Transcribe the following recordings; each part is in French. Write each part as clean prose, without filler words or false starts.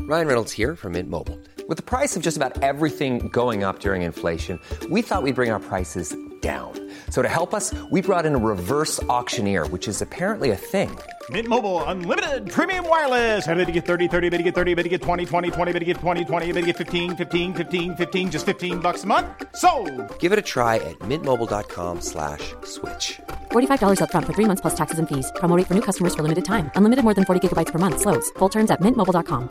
Ryan Reynolds here from Mint Mobile. With the price of just about everything going up during inflation, we thought we'd bring our prices down. So to help us, we brought in a reverse auctioneer, which is apparently a thing. Mint Mobile Unlimited Premium Wireless. How to get 30, 30, bit to get 30, bit to get 20, 20, 20, bit to get 20, 20, bit to get 15, 15, 15, 15, just $15 a month? Sold! Give it a try at mintmobile.com/switch. $45 up front for 3 months plus taxes and fees. Promo rate for new customers for limited time. Unlimited more than 40 gigabytes per month. Slows full terms at mintmobile.com.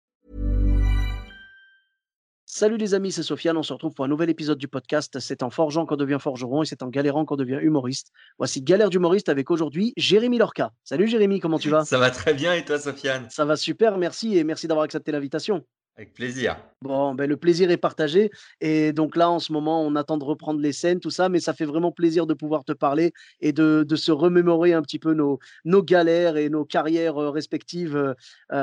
Salut les amis, c'est Sofiane. On se retrouve pour un nouvel épisode du podcast. C'est en forgeant qu'on devient forgeron et c'est en galérant qu'on devient humoriste. Voici Galère d'humoriste avec aujourd'hui Jérémy Lorca. Salut Jérémy, comment tu vas? Ça va très bien et toi, Sofiane? Ça va super, merci et merci d'avoir accepté l'invitation. Avec plaisir. Bon, le plaisir est partagé. Et donc là, en ce moment, on attend de reprendre les scènes, tout ça, mais ça fait vraiment plaisir de pouvoir te parler et de se remémorer un petit peu nos galères et nos carrières respectives.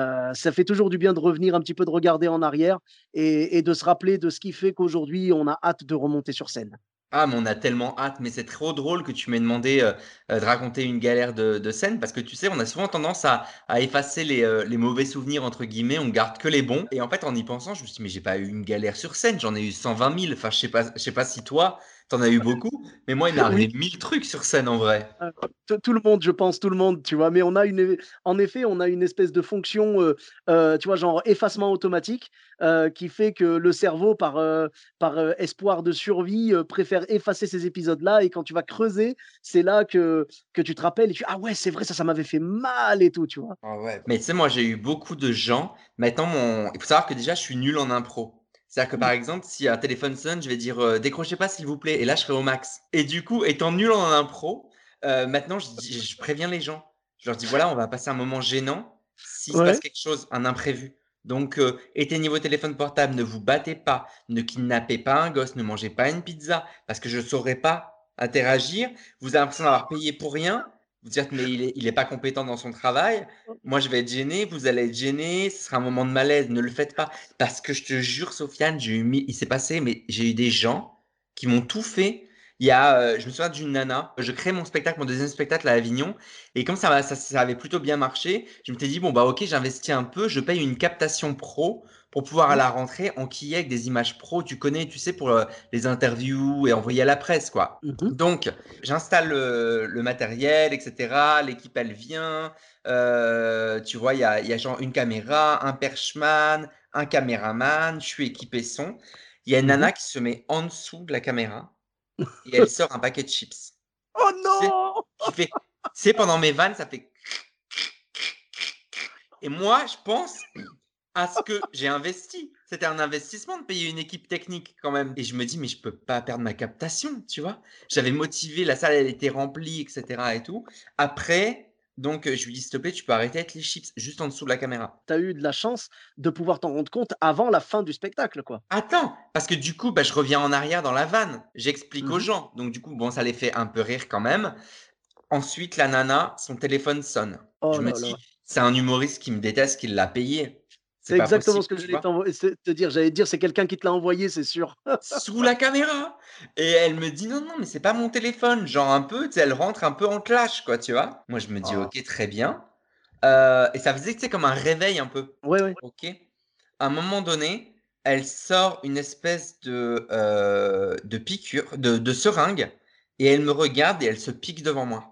Ça fait toujours du bien de revenir un petit peu, de regarder en arrière et de se rappeler de ce qui fait qu'aujourd'hui, on a hâte de remonter sur scène. Ah, mais on a tellement hâte, mais c'est trop drôle que tu m'aies demandé de raconter une galère de scène parce que tu sais, on a souvent tendance à effacer les mauvais souvenirs, entre guillemets, on garde que les bons. Et en fait, en y pensant, je me suis dit, mais j'ai pas eu une galère sur scène, j'en ai eu 120 000. Enfin, je sais pas si toi, t'en as eu beaucoup, mais moi, il m'est arrivé 1000 trucs sur scène en vrai. Tout le monde, je pense, tout le monde, tu vois. Mais en effet, on a une espèce de fonction, tu vois, genre effacement automatique, qui fait que le cerveau, par espoir de survie, préfère effacer ces épisodes-là. Et quand tu vas creuser, c'est là que tu te rappelles et tu ah ouais, c'est vrai, ça m'avait fait mal et tout, tu vois. Ah ouais. Mais tu sais, moi, j'ai eu beaucoup de gens. Maintenant, il faut savoir que déjà, je suis nul en impro. C'est-à-dire que par exemple, si un téléphone sonne, je vais dire décrochez pas s'il vous plaît, et là je serai au max. Et du coup, étant nul en impro, maintenant je préviens les gens. Je leur dis voilà, on va passer un moment gênant s'il se passe Ouais. quelque chose, un imprévu. Donc éteignez vos téléphones portables, ne vous battez pas, ne kidnappez pas un gosse, ne mangez pas une pizza, parce que je ne saurais pas interagir. Vous avez l'impression d'avoir payé pour rien. Vous dites mais il est pas compétent dans son travail. Moi je vais être gêné, vous allez être gêné, ce sera un moment de malaise, ne le faites pas. Parce que je te jure, Sofiane, il s'est passé, mais j'ai eu des gens qui m'ont tout fait. Je me souviens d'une nana, je crée mon spectacle, mon deuxième spectacle à Avignon, et comme ça avait plutôt bien marché, je me suis dit, bon, bah ok, j'investis un peu, je paye une captation pro pour pouvoir à la rentrée enquiller avec des images pro, tu connais, tu sais, pour les interviews et envoyer à la presse, quoi. Mhm. Donc, j'installe le matériel, etc. L'équipe, elle vient. Tu vois, il y a genre une caméra, un perchman, un caméraman, je suis équipé son. Il y a une Mhm. nana qui se met en dessous de la caméra et elle sort un paquet de chips. Oh Tu sais, non! qui fait, tu sais, pendant mes vannes, ça fait. Et moi, je pense à ce que j'ai investi. C'était un investissement de payer une équipe technique quand même. Et je me dis, mais je peux pas perdre ma captation, tu vois. J'avais motivé, la salle, elle était remplie, etc. et tout. Après, donc, je lui dis, s'il te plaît, tu peux arrêter avec les chips juste en dessous de la caméra. Tu as eu de la chance de pouvoir t'en rendre compte avant la fin du spectacle, quoi. Attends, parce que du coup, bah, je reviens en arrière dans la vanne. J'explique aux Mhm. gens. Donc, du coup, bon, ça les fait un peu rire quand même. Ensuite, la nana, son téléphone sonne. Oh Je me là là. dis, c'est un humoriste qui me déteste, qui l'a payé. C'est C'est pas exactement possible, ce que tu j'allais vois. te dire. J'allais te dire, c'est quelqu'un qui te l'a envoyé, c'est sûr. Sous la caméra. Et elle me dit, non, non, mais c'est pas mon téléphone. Genre un peu, tu sais, elle rentre un peu en clash, quoi, tu vois. Moi, je me dis, Ah. ok, très bien. Et ça faisait, tu sais, comme un réveil un peu. Ouais, ouais. Ok. À un moment donné, elle sort une espèce de piqûre, de seringue, et elle me regarde et elle se pique devant moi.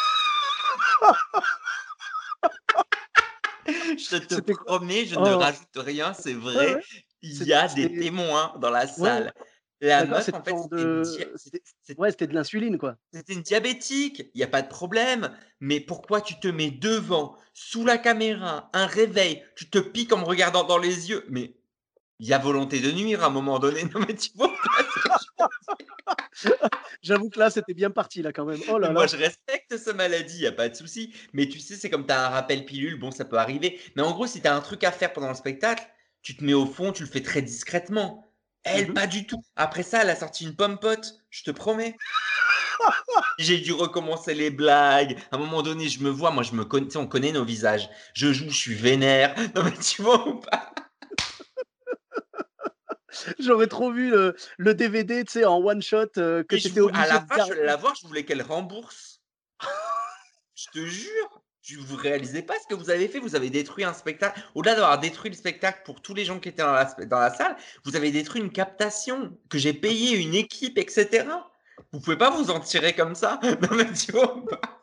Je te C'était quoi? promets, je ne Oh, rajoute rien, c'est ouais, vrai. ouais. Il y a des C'était témoins dans la ouais, ouais. salle. La D'accord, meuf, c'était en fait, genre de c'est- ouais, c'était de l'insuline, quoi. c'était une diabétique. Il n'y a pas de problème. Mais pourquoi tu te mets devant, sous la caméra, un réveil, tu te piques en me regardant dans les yeux? Mais il y a volonté de nuire à un moment donné. Non, mais tu vois pas ce que J'avoue que là, c'était bien parti, là, quand même. Oh Mais là moi, là. je respecte sa maladie, il n'y a pas de souci. Mais tu sais, c'est comme tu as un rappel pilule, bon, ça peut arriver. Mais en gros, si tu as un truc à faire pendant le spectacle, tu te mets au fond, tu le fais très discrètement. Elle, Mhm. pas du tout. Après ça, elle a sorti une pomme pote, je te promets. J'ai dû recommencer les blagues. À un moment donné, je me vois, moi, je me connais, tu sais, on connaît nos visages. Je joue, je suis vénère. Non, mais tu vois ou pas? J'aurais trop vu le DVD, tu sais, en one shot, que Et tu étais à obligé la de fin, je gar vais la voir, je voulais qu'elle rembourse. Je te jure. vous réalisez pas ce que vous avez fait. Vous avez détruit un spectacle. Au-delà d'avoir détruit le spectacle pour tous les gens qui étaient dans la salle, vous avez détruit une captation que j'ai payé, une équipe, etc. Vous pouvez pas vous en tirer comme ça. Non mais tu vois pas.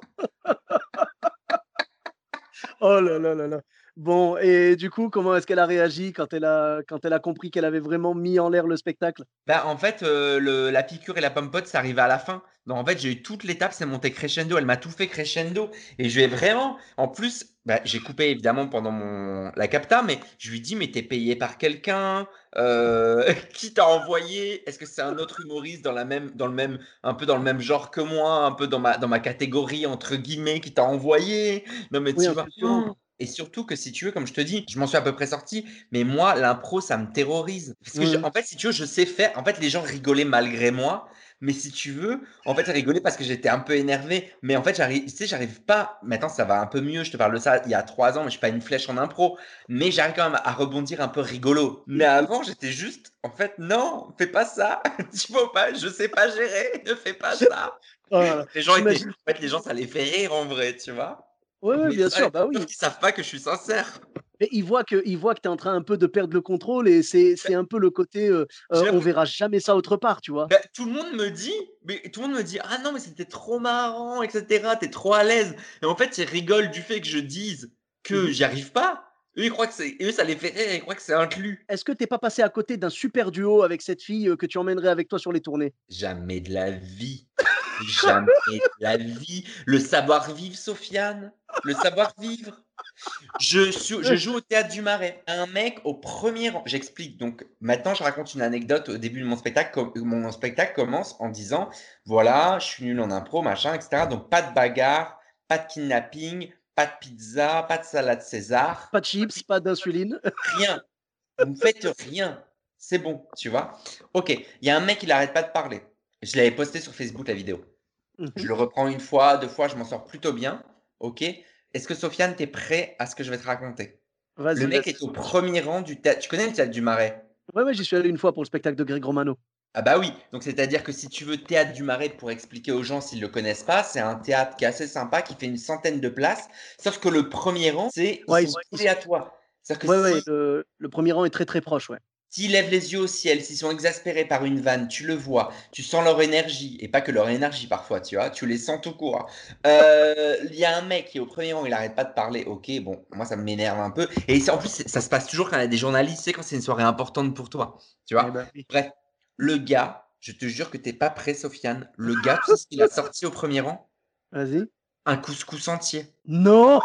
Oh là là là là. Bon, et du coup, comment est-ce qu'elle a réagi quand elle a compris qu'elle avait vraiment mis en l'air le spectacle? Bah, en fait, la piqûre et la pompote, c'est arrivé à la fin. Donc, en fait, j'ai eu toute l'étape, c'est monté crescendo. Elle m'a tout fait crescendo. Et je lui ai vraiment. En plus, bah, j'ai coupé évidemment pendant la capta, mais je lui dis, mais t'es payé par quelqu'un? Qui t'a envoyé? Est-ce que c'est un autre humoriste un peu dans le même genre que moi, un peu dans ma catégorie, entre guillemets, qui t'a envoyé? Non, mais Oui, tu un vois. concurrent. Et surtout que si tu veux, comme je te dis, je m'en suis à peu près sorti, mais moi, l'impro, ça me terrorise. Parce que, Mmh. en fait, si tu veux, je sais faire. En fait, les gens rigolaient malgré moi, mais si tu veux, en fait, ils rigolaient parce que j'étais un peu énervé. Mais en fait, j'arrive pas. Maintenant, ça va un peu mieux. Je te parle de ça il y a 3 ans, mais je suis pas une flèche en impro. Mais j'arrive quand même à rebondir un peu rigolo. Mais avant, j'étais juste, en fait, non, fais pas ça. Tu vois pas, je sais pas gérer, ne fais pas ça. Oh là là. Les gens étaient, J'imagine. en fait, les gens, ça les fait rire en vrai, tu vois. Ouais, ouais, Mais bien sûr, bah sauf oui. qu'ils savent pas que je suis sincère. Mais ils voient que tu es en train un peu de perdre le contrôle et c'est un peu le côté, J'ai on l'impression verra jamais ça autre part, tu vois? bah, tout le monde me dit: «Ah non, mais c'était trop marrant et cetera, tu trop à l'aise» et en fait, ils rigolent du fait que je dise que Mmh. j'y arrive pas. Eux, ça les fait rire, ils croient que c'est inclus. Est-ce que tu es pas passé à côté d'un super duo avec cette fille, que tu emmènerais avec toi sur les tournées? Jamais de la vie, jamais de la vie. Le savoir-vivre, Sofiane, le savoir-vivre. Je joue au Théâtre du Marais. Un mec au premier rang j'explique donc maintenant je raconte une anecdote au début de mon spectacle. Mon spectacle commence en disant: «Voilà, je suis nul en impro, machin et cetera, donc pas de bagarre, pas de kidnapping, pas de pizza, pas de salade César, Pas de chips, pas d'insuline? rien. Vous me faites rien. C'est bon», tu vois? OK, il y a un mec, il arrête pas de parler. Je l'avais posté sur Facebook la vidéo. Mmh Je mh. le reprends une fois, 2 fois, je m'en sors plutôt bien. OK. Est-ce que Sofiane, tu es prêt à ce que je vais te raconter? Le Vas-y, mec vas-y. est au premier rang du théâtre. Tu connais le théâtre du Marais? Ouais, ouais, j'y suis allé une fois pour le spectacle de Greg Romano. Ah bah oui, donc c'est-à-dire que si tu veux théâtre du Marais pour expliquer aux gens s'ils le connaissent pas, c'est un théâtre qui est assez sympa, qui fait une centaine de places, sauf que le premier rang, ils Ouais, sont collés à toi. C'est-à-dire que ouais, ouais, le 1er rang est très, très proche, ouais. s'ils lèvent les yeux au ciel, s'ils sont exaspérés par une vanne, tu le vois, tu sens leur énergie, et pas que leur énergie parfois, tu vois, tu les sens tout court, hein. Il y a un mec qui est au premier rang, il arrête pas de parler, ok, bon, moi ça m'énerve un peu. Et en plus, ça se passe toujours quand il y a des journalistes, c'est quand c'est une soirée importante pour toi, tu Eh vois. ben oui. Bref, le gars, je te jure que t'es pas prêt, Sofiane, le gars, tu sais ce qu'il a sorti au premier rang? Vas-y. Un couscous entier. Non!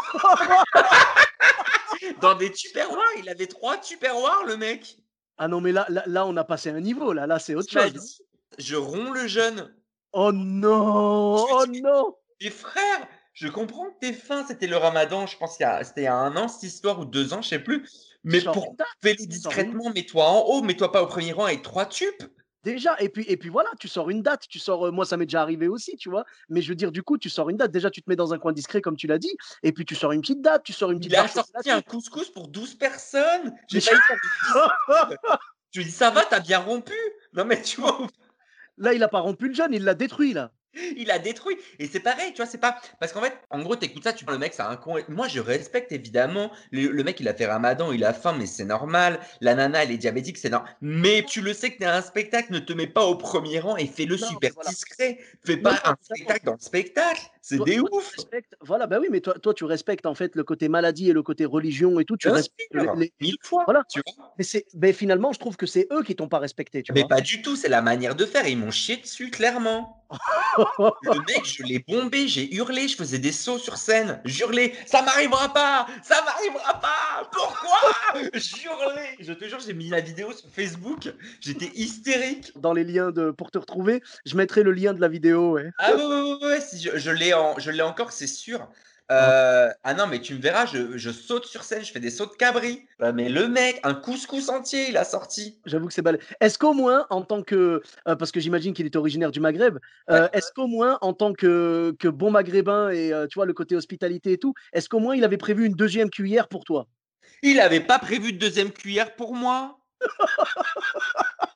Dans des tupperwares, il avait 3 tupperwares, le mec. Ah non, mais là, on a passé un niveau, là, c'est autre Il m'a chose, là. dit, je romps le jeûne. Oh non! Je lui Oh dis: non! «Mais frère, je comprends que tu faim». C'était le ramadan, je pense c'était il y a 1 an cette histoire ou 2 ans, je sais plus. Tu Mais sors une date, fais-le tu sors une discrètement, mets-toi en haut, mets-toi pas au premier rang avec 3 tupes. déjà et puis voilà, tu sors une date, tu sors, moi ça m'est déjà arrivé aussi, tu vois? Mais je veux dire, du coup, tu sors une date. Déjà, tu te mets dans un coin discret comme tu l'as dit et puis tu sors une petite date, tu sors une petite Il a barre sorti un chocolatée. couscous pour 12 personnes. J'ai Mais failli faire une distraite. Je lui ai dit: «Ça va, tu as bien rompu?» Non mais tu vois? là, il a pas rompu le jeûne, il l'a détruit, là. Il a détruit et c'est pareil, tu vois? C'est pas parce qu'en fait, en gros, tu écoutes ça, tu le mec, c'est un con et moi, je respecte évidemment le mec, il a fait ramadan, il a faim, mais c'est normal. La nana, elle est diabétique, c'est normal. Mais tu le sais que tu es à un spectacle, ne te mets pas au premier rang et fais-le Non, super mais voilà. discret. Fais Non, pas non, un totalement. spectacle dans le spectacle, c'est des Toi, tu ouf! respectes voilà, bah, oui, mais toi, tu respectes, en fait, le côté maladie et le côté religion et tout, tu Bien respectes sûr, 1000 fois, voilà. tu vois? Mais finalement, je trouve que c'est eux qui t'ont pas respecté, tu Mais vois? pas du tout, c'est la manière de faire, ils m'ont chié dessus, clairement. Le mec, je l'ai bombé, j'ai hurlé, je faisais des sauts sur scène, j'hurlais: «Ça m'arrivera pas! Ça m'arrivera pas! Pourquoi?» J'hurlais, je te jure, j'ai mis la vidéo sur Facebook, j'étais hystérique. Dans les liens de pour te retrouver, je mettrai le lien de la vidéo, ouais. Ah ouais, ouais, ouais, ouais, si je l'ai encore, c'est sûr. Oh, Ah non, mais tu me verras, je saute sur scène, je fais des sauts de cabri. Mais le mec, un couscous entier, il a sorti. j'avoue que c'est balèze. Est-ce qu'au moins en tant que, parce que j'imagine qu'il est originaire du Maghreb, Ouais. est-ce qu'au moins en tant que bon maghrébin et tu vois le côté hospitalité et tout, est-ce qu'au moins il avait prévu une deuxième cuillère pour toi? Il avait pas prévu de 2e cuillère pour moi.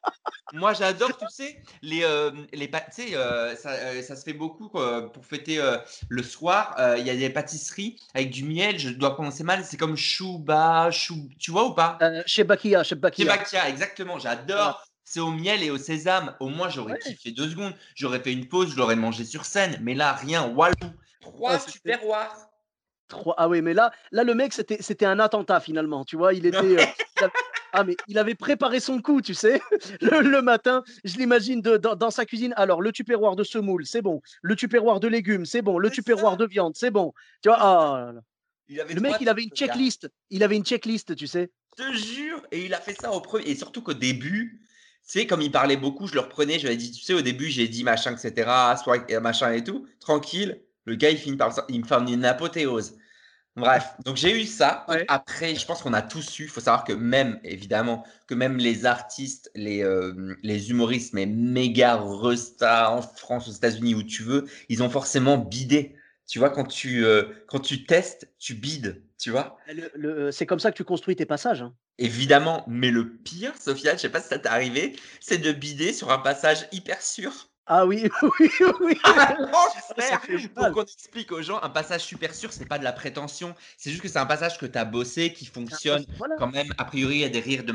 Moi, j'adore, tu sais, tu sais, ça se fait beaucoup quoi, pour fêter le soir. Il y a des pâtisseries avec du miel. Je dois prononcer mal. C'est comme chouba, tu vois ou pas? Chez Bakia, chez Bakia. Chebakia, exactement. Voilà. J'adore. C'est au miel et au sésame. Au moins, j'aurais Ouais. kiffé 2 secondes. J'aurais fait une pause. Je l'aurais mangé sur scène. Mais là, rien. Walou. Ah, 3 c'était tupperwares. trop. Ah oui, mais là, le mec, c'était un attentat finalement. Tu vois, il avait, il avait préparé son coup, tu sais. Le matin, je l'imagine dans sa cuisine. Alors, le tupperware de semoule, c'est bon. Le tupperware de légumes, c'est bon. Le C'est tupperware ça. de viande, c'est bon. Tu vois, C'est ça. ah là là. Il avait Le mec, 3 il trucs, avait une le gars. checklist. Il avait une checklist, tu sais. Je te jure. Et il a fait ça au premier. Et surtout qu'au début, tu sais, comme il parlait beaucoup, je le reprenais. Je lui ai dit, tu sais, au début, j'ai dit machin, etc. Soit machin et tout. Tranquille. Le gars, il me fait une apothéose. Bref, donc j'ai eu ça. Donc Ouais. après, je pense qu'on a tous eu. Il faut savoir que même, évidemment, que même les artistes, les humoristes, mais méga resta en France, aux États-Unis, où tu veux, ils ont forcément bidé. Tu vois, quand tu testes, tu bides. Tu vois, C'est comme ça que tu construis tes passages, hein. évidemment. Mais le pire, Sofiane, je sais pas si ça t'est arrivé, c'est de bider sur un passage hyper sûr. Ah oui, oui, oui. Non, Ah, ça frère, fait pour mal. qu'on explique aux gens, un passage super sûr, c'est pas de la prétention. C'est juste que c'est un passage que tu as bossé, qui fonctionne Voilà. quand même. A priori, il y a des rires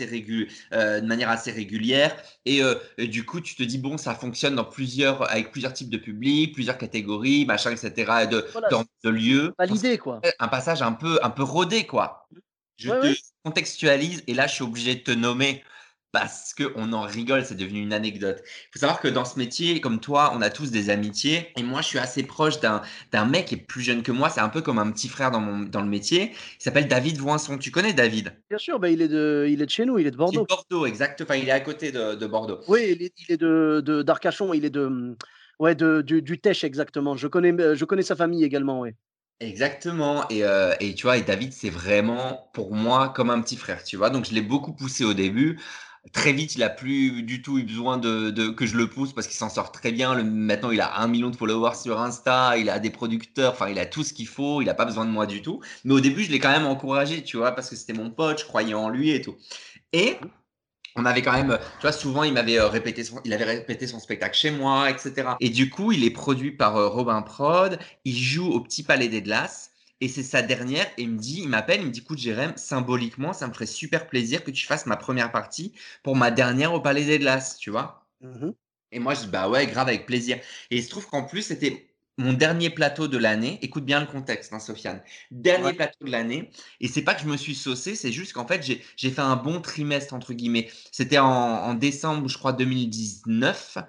de manière assez régulière. Et du coup, tu te dis, bon, ça fonctionne avec plusieurs types de publics, plusieurs catégories, machin, etc., Voilà, de lieux. c'est Donc, validé, quoi. c'est un passage un peu rodé, quoi. Je Ouais, te ouais. contextualise et là, je suis obligé de te nommer parce qu'on en rigole, c'est devenu une anecdote. Il faut savoir que dans ce métier, comme toi, on a tous des amitiés. Et moi, je suis assez proche d'un mec qui est plus jeune que moi. C'est un peu comme un petit frère dans le métier. Il s'appelle David Voinson. Tu connais David? Bien sûr, bah, il est de chez nous, il est de Il est de Bordeaux. Bordeaux, exact. Enfin, il est à côté de Bordeaux. Oui, il est d'Arcachon, il est ouais, du Tech exactement. Je connais sa famille également, ouais. Exactement. Et tu vois, et David, c'est vraiment pour moi comme un petit frère, tu vois. Donc, je l'ai beaucoup poussé au début. Très vite, il a plus du tout eu besoin que je le pousse parce qu'il s'en sort très bien. Maintenant, il a 1 million de followers sur Insta, il a des producteurs, enfin, il a tout ce qu'il faut, il n'a pas besoin de moi du tout. Mais au début, je l'ai quand même encouragé, tu vois, parce que c'était mon pote, je croyais en lui et tout. Et Mmh. on avait quand même, tu vois, souvent il avait répété son spectacle chez moi, etc. Et du coup, il est produit par Robin Prod. Il joue au Petit Palais des Glaces. Et c'est sa dernière. Et il m'appelle, il me dit, écoute, Jérém, symboliquement, ça me ferait super plaisir que tu fasses ma première partie pour ma dernière au Palais des Glaces, tu vois. Mmh. Et moi, je dis, bah ouais, grave, avec plaisir. Et il se trouve qu'en plus, c'était mon dernier plateau de l'année. Écoute bien le contexte, hein, Sofiane. Dernier Ouais. plateau de l'année. Et c'est pas que je me suis saucé, c'est juste qu'en fait, j'ai fait un bon trimestre, entre guillemets. C'était en décembre, je crois, 2019.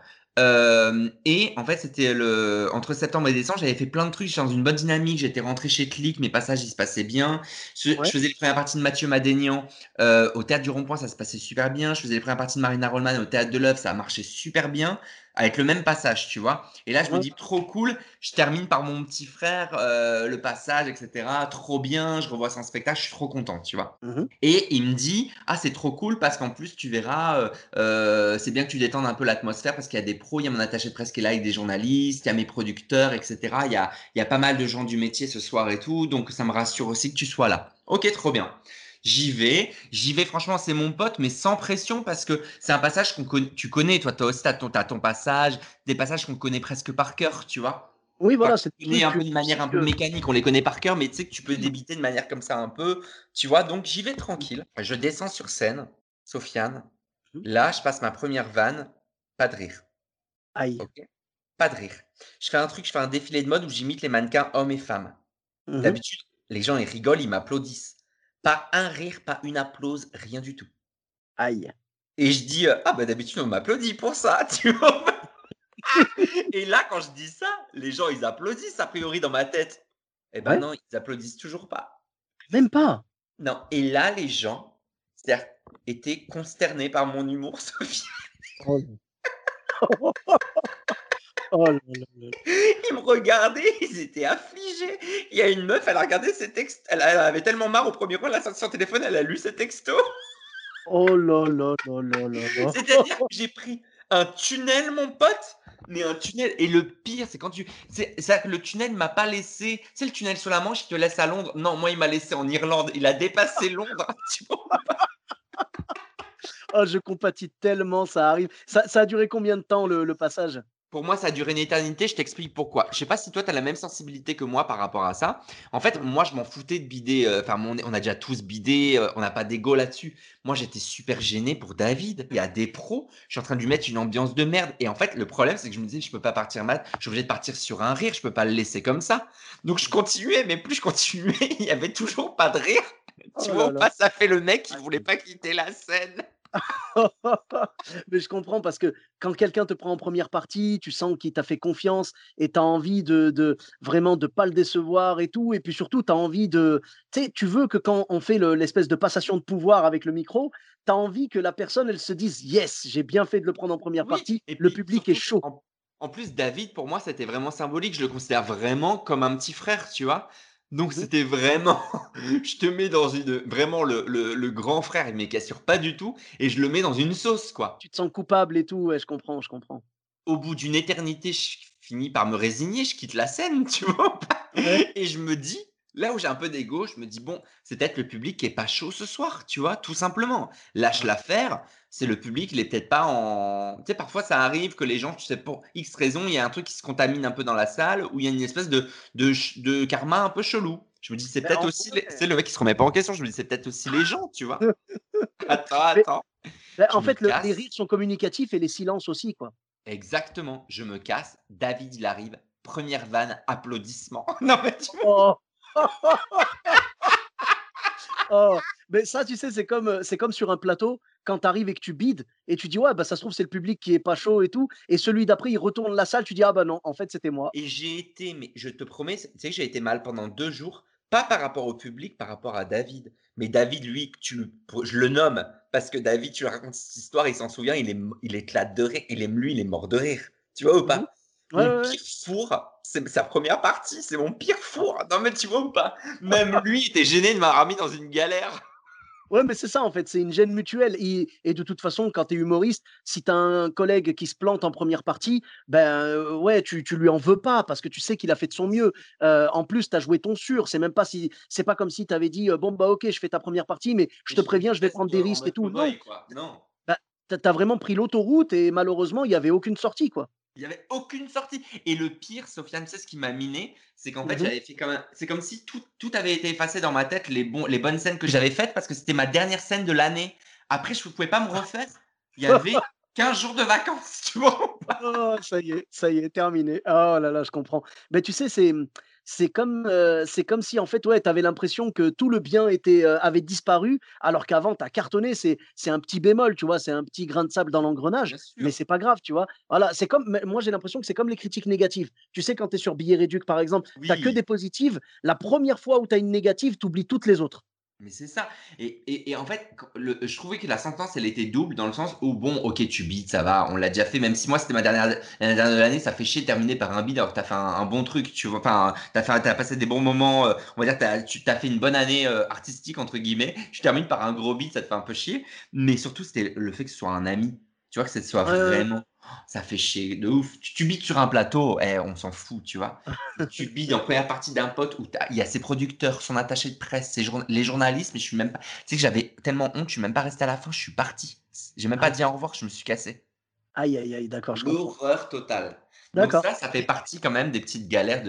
Et en fait, entre septembre et décembre, j'avais fait plein de trucs. J'étais dans une bonne dynamique. J'étais rentré chez Click, mes passages, ils se passaient bien. Je Ouais. faisais les premières parties de Mathieu Madénian au théâtre du Rond-Point, ça se passait super bien. Je faisais les premières parties de Marina Rollman au théâtre de l'Œuvre, ça a marché super bien, avec le même passage, tu vois. Et là, je me Ouais. dis, trop cool, je termine par mon petit frère, le passage, etc. Trop bien, je revois son spectacle, je suis trop content, tu vois. Mmh. Et il me dit, ah, c'est trop cool parce qu'en plus, tu verras, c'est bien que tu détendes un peu l'atmosphère parce qu'il y a des pros, il y a mon attaché de presse qui est là avec des journalistes, il y a mes producteurs, etc. Il y a pas mal de gens du métier ce soir et tout, donc ça me rassure aussi que tu sois là. Ok, trop bien. J'y vais, franchement, c'est mon pote, mais sans pression parce que c'est un passage tu connais, toi aussi, t'as ton passage, des passages qu'on connaît presque par cœur, tu vois. Oui, Enfin, voilà, c'est des on connaît trucs un que peu de tu manière sais un peu que mécanique, on les connaît par cœur, mais tu sais que tu peux oui. débiter de manière comme ça un peu, tu vois. Donc j'y vais tranquille. Je descends sur scène, Sofiane. Mmh. Là, je passe ma première vanne, pas de rire. Aïe. Ok, pas de rire. Je fais un défilé de mode où j'imite les mannequins hommes et femmes. Mmh. D'habitude, les gens ils rigolent, ils m'applaudissent. Pas un rire, pas une applause, rien du tout. Aïe. Et je dis ah bah d'habitude on m'applaudit pour ça, tu vois. Et là, quand je dis ça, les gens ils applaudissent a priori dans ma tête. Eh ben Ouais, non, ils applaudissent toujours pas. même pas. Non, et là, les gens, c'est-à-dire, étaient consternés par mon humour, Sophie. Oh là. Oh là là là. Ils me regardaient, ils étaient affligés. Il y a une meuf, elle a regardé ses textes, elle avait tellement marre au premier rang, elle a sorti son téléphone, elle a lu ses textos. Oh là là là là là là. C'est-à-dire que j'ai pris un tunnel, mon pote, mais un tunnel. Et le pire, c'est quand c'est-à-dire que le tunnel m'a pas laissé. C'est le tunnel sur la Manche qui te laisse à Londres. Non, moi, il m'a laissé en Irlande. Il a dépassé Londres. Tu vois. Oh, je compatis tellement, ça arrive. Ça a duré combien de temps le passage? Pour moi, ça a duré une éternité, je t'explique pourquoi. Je sais pas si toi, tu as la même sensibilité que moi par rapport à ça. En fait, Mmh. moi, je m'en foutais de bider, enfin, on a déjà tous bidé, on n'a pas d'ego là-dessus. Moi, j'étais super gêné pour David. Il y a des pros, je suis en train de lui mettre une ambiance de merde et en fait, le problème, c'est que je me disais: «Je peux pas partir mal, je suis obligé de partir sur un rire, je peux pas le laisser comme ça». Donc je continuais, mais plus je continuais, il y avait toujours pas de rire. Tu Oh vois là ou là. pas? Ça fait le mec qui voulait pas quitter la scène. Mais je comprends parce que quand quelqu'un te prend en première partie, tu sens qu'il t'a fait confiance et tu as envie de vraiment de pas le décevoir et tout et puis surtout tu as envie de tu sais, tu veux que quand on fait l'espèce de passation de pouvoir avec le micro, tu as envie que la personne, elle se dise: «Yes, j'ai bien fait de le prendre en première Oui partie, et le puis public est surtout, chaud». en plus David pour moi c'était vraiment symbolique, je le considère vraiment comme un petit frère, tu vois? Donc Mmh. c'était vraiment je te mets dans une vraiment le grand frère, il m'écassure pas du tout et je le mets dans une sauce, quoi. Tu te sens coupable et tout, ouais, je comprends, je comprends. Au bout d'une éternité, je finis par me résigner, je quitte la scène, tu vois ou pas? Ouais. Et je me dis, là où j'ai un peu d'ego, je me dis: «Bon, c'est peut-être le public qui est pas chaud ce soir», tu vois? Tout simplement. Lâche Ouais. l'affaire, c'est le public, il est peut-être pas en tu sais, parfois ça arrive que les gens, tu sais, pour X raison, il y a un truc qui se contamine un peu dans la salle, où il y a une espèce de karma un peu chelou. Je me dis: «C'est Mais peut-être en aussi les» tu ouais. sais, le mec qui se remet pas en question, je me dis: «C'est peut-être aussi les gens», tu vois? Attends, Mais attends, en je me fait, les casse. rires sont communicatifs et les silences aussi, quoi. Exactement, je me casse, David, il arrive, première vanne, applaudissements. Non mais tu vois? Oh! Oh! Mais ça, tu sais, c'est comme sur un plateau, quand tu arrives et que tu bides et tu dis: «Ouais, bah, ça se trouve, c'est le public qui est pas chaud et tout» et celui d'après, il retourne la salle, tu dis: «Ah bah non, en fait, c'était moi». Et j'ai été, mais je te promets, tu sais que j'ai été mal pendant 2 jours, pas par rapport au public, par rapport à David. Mais David, lui, que tu le pour je le nomme parce que David, tu lui racontes cette histoire, il s'en souvient, il éclate de rire, il est mort de rire. Tu vois ou Mmh mh. pas? Ouais, Mon ouais, ouais. pire four, c'est sa première partie, c'est mon pire four. Non mais tu vois ou pas? Même lui était gêné de m'avoir mis dans une galère. Ouais, mais c'est ça, en fait, c'est une gêne mutuelle et de toute façon, quand tu es humoriste, si tu as un collègue qui se plante en première partie, ben, ouais, tu lui en veux pas parce que tu sais qu'il a fait de son mieux. En plus, tu as joué ton sûr, c'est pas comme si tu avais dit: «Bon, bah, OK, je fais ta première partie, mais je Et te je fais préviens, du je vais test, prendre des en risques et mode tout». Non, cow-boy quoi. Non. bah, tu as vraiment pris l'autoroute et malheureusement, il y avait aucune sortie, quoi. Il y avait aucune sortie et le pire, Sofiane, tu sais ce qui m'a miné? C'est qu'en fait, Mmh. j'avais fait comme un c'est comme si tout avait été effacé dans ma tête, les bonnes scènes que j'avais faites parce que c'était ma dernière scène de l'année. Après, je ne pouvais pas me refaire. Il y avait 15 jours de vacances, tu vois? Oh, ça y est, terminé. Oh là là, je comprends. Mais tu sais, c'est comme si en fait, ouais, tu avais l'impression que tout le bien avait disparu, alors qu'avant tu as cartonné. C'est un petit bémol, tu vois? C'est un petit grain de sable dans l'engrenage, Bien mais sûr. c'est pas grave, tu vois? Voilà, c'est comme mais moi j'ai l'impression que c'est comme les critiques négatives. Tu sais, quand tu es sur Billet Réduc, par exemple, tu as que Oui. des positives. La première fois où tu as une négative, tu oublies toutes les autres. Mais c'est ça et en fait, je trouvais que la sentence, elle était double dans le sens où bon, OK, tu bides, ça va, on l'a déjà fait, même si moi, c'était ma l'année dernière de l'année, ça fait chier de terminer par un bide alors que tu as fait un bon truc, tu vois? Enfin, tu as passé des bons moments, on va dire, tu as fait une bonne année, «artistique» entre guillemets. Tu termines par un gros bide, ça te fait un peu chier, mais surtout, c'était le fait que ce soit un ami, tu vois? Que ce soit Ouais, ouais, ouais. vraiment ça fait chier de ouf. Tu bides sur un plateau, eh, on s'en fout, tu vois? Tu bides en première partie d'un pote où il y a ses producteurs, son attaché de presse, les journalistes, mais je suis même pas. Tu sais que j'avais tellement honte, je suis même pas resté à la fin, je suis parti. J'ai même pas Aïe, dit au revoir, je me suis cassé. aïe, aïe, aïe, d'accord, je comprends. L'horreur totale. Donc D'accord. ça fait partie quand même des petites galères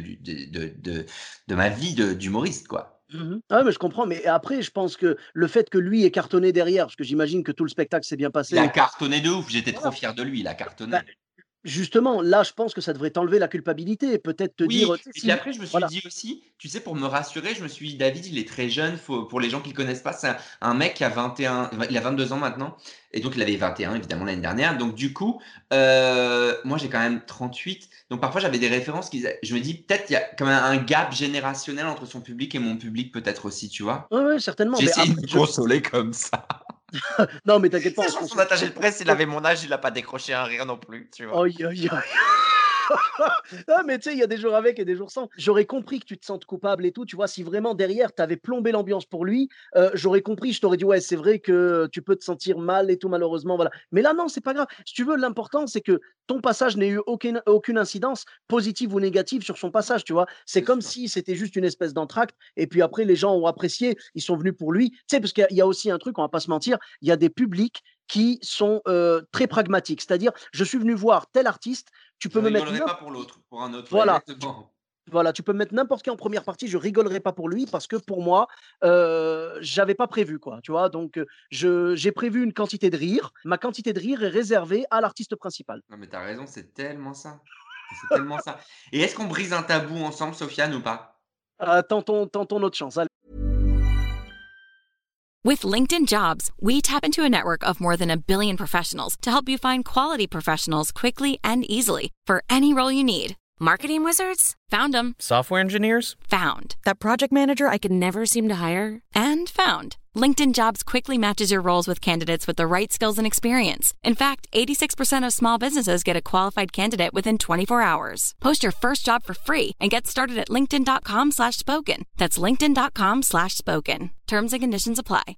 de ma vie d'humoriste, quoi. Mmh. Ah ouais, mais je comprends, mais après, je pense que le fait que lui ait cartonné derrière, parce que j'imagine que tout le spectacle s'est bien Il a passé. cartonné de ouf, j'étais trop Voilà, fier de lui, il a bah, cartonné. justement, là, je pense que ça devrait t'enlever la culpabilité et peut-être te dire, Oui tu sais, et puis si après je me suis voilà. dit aussi, tu sais pour me rassurer, je me suis dit: «David il est très jeune», faut pour les gens qui le connaissent pas, c'est un mec qui a 21 il a 22 ans maintenant et donc il avait 21 évidemment l'année dernière donc du coup, moi j'ai quand même 38 donc parfois j'avais des références qui je me dis: «Peut-être il y a quand même un gap générationnel entre son public et mon public peut-être aussi», tu vois? Ouais, ouais, certainement, J'ai mais essayé de après me je consoler comme ça. non, mais t'inquiète pas, Sachant que son attaché de presse, il avait mon âge, il a pas décroché un rire non plus, tu vois? aïe, aïe, aïe. Ah, mais tu sais, il y a des jours avec et des jours sans. J'aurais compris que tu te sentes coupable et tout, tu vois? Si vraiment derrière, tu avais plombé l'ambiance pour lui, j'aurais compris, je t'aurais dit: «Ouais, c'est vrai que tu peux te sentir mal et tout malheureusement, voilà». Mais là, non, c'est pas grave. Si tu veux, l'important, c'est que ton passage n'ait eu aucune incidence positive ou négative sur son passage, tu vois? C'est Bien comme sûr. si c'était juste une espèce d'entracte et puis après les gens ont apprécié, ils sont venus pour lui. Tu sais, parce qu'il y a aussi un truc, on va pas se mentir, il y a des publics qui sont, très pragmatiques. C'est-à-dire: «Je suis venu voir tel artiste, tu Je peux me mettre rigolerai n'importe pas pour l'autre, pour un autre, ouais, voilà, exactement. voilà, tu peux me mettre n'importe qui en première partie, je rigolerai pas pour lui parce que pour moi, j'avais pas prévu quoi, tu vois? Donc, je j'ai prévu une quantité de rire. Ma quantité de rire est réservée à l'artiste principal. Non, mais t'as raison, c'est tellement ça. C'est tellement ça. Et est-ce qu'on brise un tabou ensemble, Sofiane, ou pas? Tentons notre chance, allez. With LinkedIn Jobs, we tap into a network of more than a billion professionals to help you find quality professionals quickly and easily for any role you need. Marketing wizards? Found them. Software engineers? Found. That project manager I could never seem to hire? And found. LinkedIn Jobs quickly matches your roles with candidates with the right skills and experience. In fact, 86% of small businesses get a qualified candidate within 24 hours. Post your first job for free and get started at linkedin.com/spoken. That's linkedin.com/spoken. Terms and conditions apply.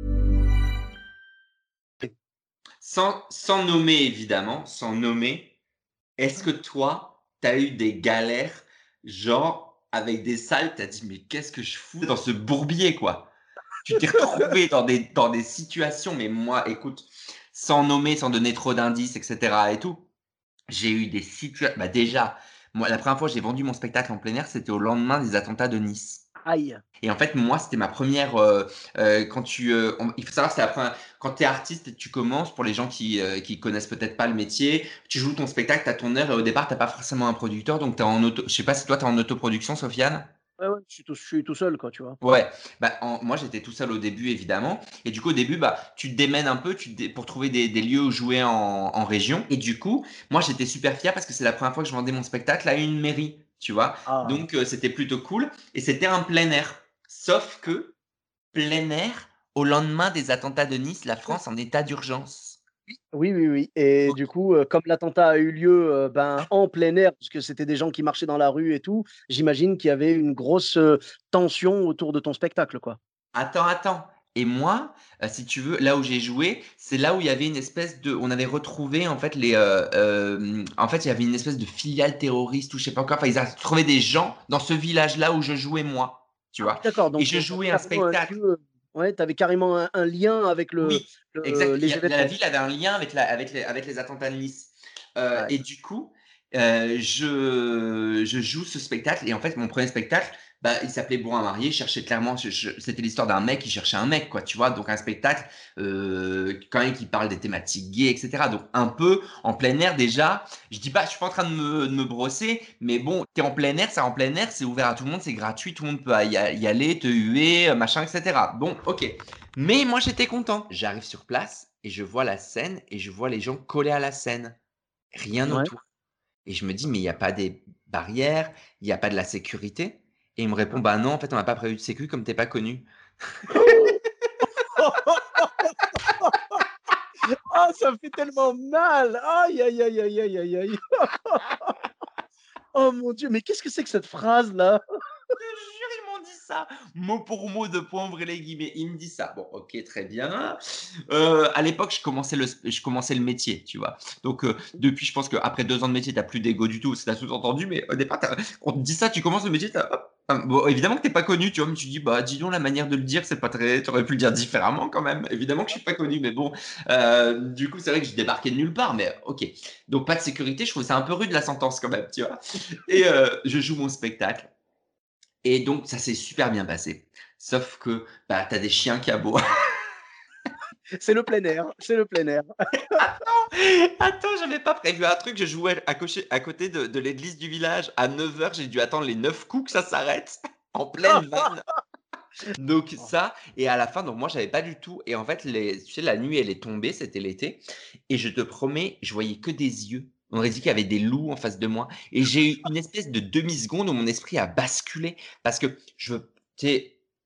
Sans nommer, évidemment, sans nommer, est-ce que toi, tu as eu des galères, genre, avec des salles, tu as dit: «Mais qu'est-ce que je fous dans ce bourbier, quoi?» Tu t'es retrouvé dans des situations, mais moi, écoute, sans nommer, sans donner trop d'indices et cetera et tout, j'ai eu des situations. Bah, déjà, moi, la première fois que j'ai vendu mon spectacle en plein air, c'était au lendemain des attentats de Nice. Aïe. Et en fait, moi, c'était ma première. Quand il faut savoir, c'est la première. Quand tu es artiste et que tu commences, pour les gens qui connaissent peut-être pas le métier, tu joues ton spectacle, tu as ton heure et au départ, tu pas forcément un producteur. Donc, tu es en auto. Je sais pas si toi, tu es en autoproduction, Sofiane. Ouais, ouais, je suis tout seul quoi, tu vois? Ouais, bah, moi j'étais tout seul au début évidemment et du coup au début, bah, tu te démènes un peu pour trouver des lieux où jouer en région et du coup, moi j'étais super fier parce que c'est la première fois que je vendais mon spectacle à une mairie, tu vois? Ah. Donc c'était plutôt cool et c'était un plein air. Sauf que, plein air, au lendemain des attentats de Nice, la France en état d'urgence. Oui, oui, oui et du coup, comme l'attentat a eu lieu, ben, en plein air, puisque c'était des gens qui marchaient dans la rue et tout, j'imagine qu'il y avait une grosse, tension autour de ton spectacle, quoi. Attends. Et moi, si tu veux, là où j'ai joué, c'est là où il y avait une espèce de on avait retrouvé en fait en fait, il y avait une espèce de filiale terroriste ou je sais pas quoi. Enfin, ils avaient trouvé des gens dans ce village-là où je jouais moi, tu Ah oui, vois? d'accord, Et donc je tu avais jouais un carrément un spectacle. lieu, ouais, tu avais carrément un lien avec Oui, exact. les La événements. ville avait un lien avec les attentats de Nice. Ouais. Et du coup, je joue ce spectacle et en fait, mon premier spectacle, bah, il s'appelait Bourrin marié. Je cherchais clairement, c'était l'histoire d'un mec qui cherchait un mec, quoi, tu vois? Donc un spectacle, quand même qui parle des thématiques gays, et cetera. Donc un peu en plein air déjà. Je suis pas en train de me brosser, mais bon, tu es en plein air, en plein air, c'est ouvert à tout le monde, c'est gratuit, tout le monde peut y aller, te huer, machin, et cetera. Bon, OK. Mais moi, j'étais content. J'arrive sur place et je vois la scène et je vois les gens collés à la scène. Rien Ouais. autour. Et je me dis: «Mais il y a pas des barrières, il y a pas de la sécurité?» Et il me répond: «Bah non, en fait, on n'a pas prévu de sécu comme tu es pas connu». Ah, ça fait tellement mal! Aïe, aïe, aïe, aïe, aïe, aïe, aïe. Oh mon Dieu, mais qu'est-ce que c'est que cette phrase-là? Je te jure, ils m'ont dit ça, mot pour mot, de points, ouvrez les guillemets. Il me dit ça. Bon, OK, très bien. À l'époque, je commençais le métier, tu vois? Donc, depuis, je pense qu'après 2 ans de métier, tu as plus d'ego du tout, c'est tu sous-entendu, mais au départ, on te dit ça, tu commences le métier, tu hop, bon, évidemment que tu pas connu, tu vois? Mais tu dis: «Bah, dis donc, la manière de le dire, c'est pas très tu aurais pu le dire différemment quand même». Évidemment que je suis pas connu, mais bon, du coup, c'est vrai que je débarquais de nulle part, mais OK. Donc pas de sécurité, je trouve ça un peu rude la sentence quand même, tu vois? Et je joue mon spectacle et donc ça s'est super bien passé. Sauf que, bah, tu as des chiens qui aboient. C'est le plein air, c'est le plein air. Attends, j'avais pas prévu un truc, je jouais à côté de l'église du village. À 9 heures, j'ai dû attendre les 9 coups que ça s'arrête, en pleine vanne. Donc ça et à la fin, donc moi j'avais pas du tout et en fait tu sais la nuit elle est tombée, c'était l'été et je te promets, je voyais que des yeux. On aurait dit qu'il y avait des loups en face de moi et j'ai eu une espèce de demi-seconde où mon esprit a basculé parce que tu sais,